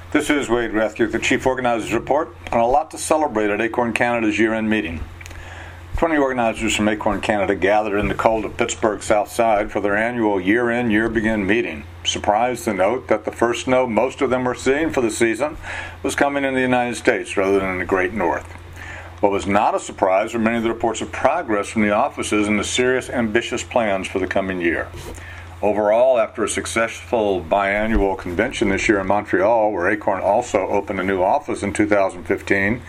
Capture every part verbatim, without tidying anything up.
This is Wade Rathke with the Chief Organizers Report, and a lot to celebrate at Acorn Canada's year-end meeting. twenty organizers from Acorn Canada gathered in the cold of Pittsburgh's South Side for their annual year-end, year-begin meeting. Surprised to note that the first snow most of them were seeing for the season was coming in the United States rather than in the Great North. What was not a surprise were many of the reports of progress from the offices and the serious, ambitious plans for the coming year. Overall, after a successful biannual convention this year in Montreal, where Acorn also opened a new office in two thousand fifteen,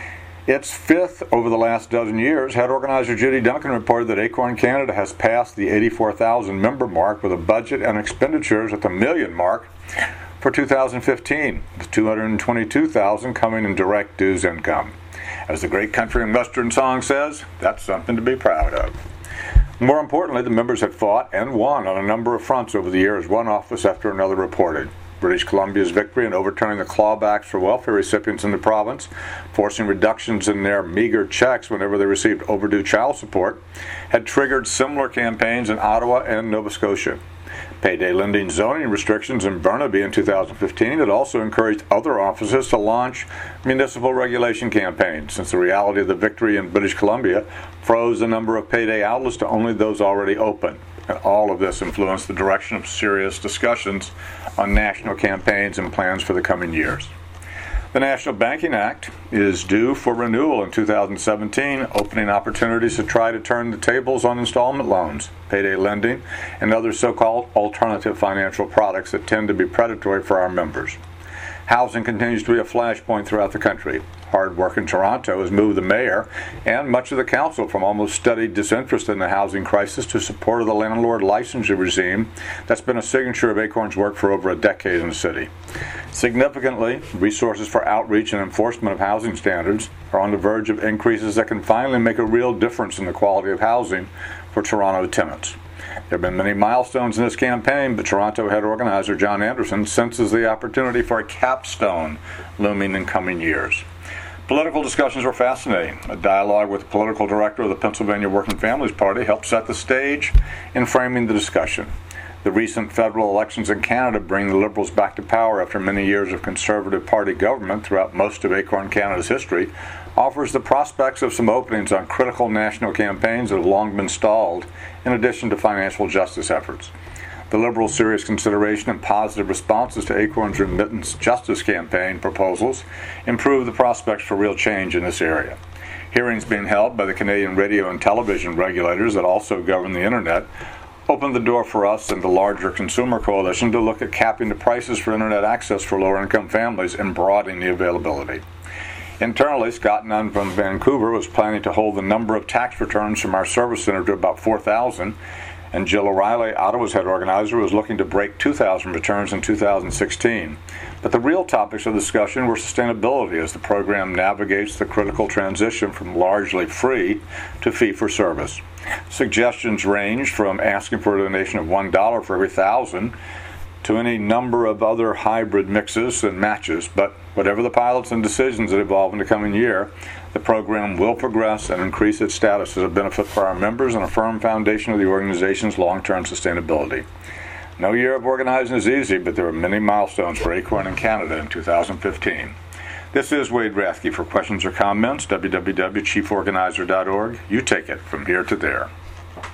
its fifth over the last dozen years, head organizer Judy Duncan reported that Acorn Canada has passed the eighty-four thousand member mark with a budget and expenditures at the million mark for two thousand fifteen, with two hundred twenty-two thousand coming in direct dues income. As the great country and western song says, that's something to be proud of. More importantly, the members had fought and won on a number of fronts over the years, one office after another reported. British Columbia's victory in overturning the clawbacks for welfare recipients in the province, forcing reductions in their meager checks whenever they received overdue child support, had triggered similar campaigns in Ottawa and Nova Scotia. Payday lending zoning restrictions in Burnaby in two thousand fifteen had also encouraged other offices to launch municipal regulation campaigns, since the reality of the victory in British Columbia froze the number of payday outlets to only those already open. And all of this influenced the direction of serious discussions on national campaigns and plans for the coming years. The National Banking Act is due for renewal in two thousand seventeen, opening opportunities to try to turn the tables on installment loans, payday lending, and other so-called alternative financial products that tend to be predatory for our members. Housing continues to be a flashpoint throughout the country. Hard work in Toronto has moved the mayor and much of the council from almost studied disinterest in the housing crisis to support of the landlord licensure regime that's been a signature of Acorn's work for over a decade in the city. Significantly, resources for outreach and enforcement of housing standards are on the verge of increases that can finally make a real difference in the quality of housing for Toronto tenants. There have been many milestones in this campaign, but Toronto head organizer John Anderson senses the opportunity for a capstone looming in coming years. Political discussions were fascinating. A dialogue with the political director of the Pennsylvania Working Families Party helped set the stage in framing the discussion. The recent federal elections in Canada bring the Liberals back to power after many years of Conservative Party government throughout most of Acorn Canada's history, offers the prospects of some openings on critical national campaigns that have long been stalled, in addition to financial justice efforts. The Liberals' serious consideration and positive responses to Acorn's remittance justice campaign proposals improve the prospects for real change in this area. Hearings being held by the Canadian radio and television regulators that also govern the Internet opened the door for us and the larger consumer coalition to look at capping the prices for Internet access for lower-income families and broadening the availability. Internally, Scott Nunn from Vancouver was planning to hold the number of tax returns from our service center to about four thousand, and Jill O'Reilly, Ottawa's head organizer, was looking to break two thousand returns in two thousand sixteen. But the real topics of discussion were sustainability as the program navigates the critical transition from largely free to fee-for-service. Suggestions ranged from asking for a donation of one dollar for every thousand to any number of other hybrid mixes and matches, but whatever the pilots and decisions that evolve in the coming year, the program will progress and increase its status as a benefit for our members and a firm foundation of the organization's long-term sustainability. No year of organizing is easy, but there are many milestones for Acorn in Canada in two thousand fifteen. This is Wade Rathke. For questions or comments, w w w dot chief organizer dot org. You take it from here to there.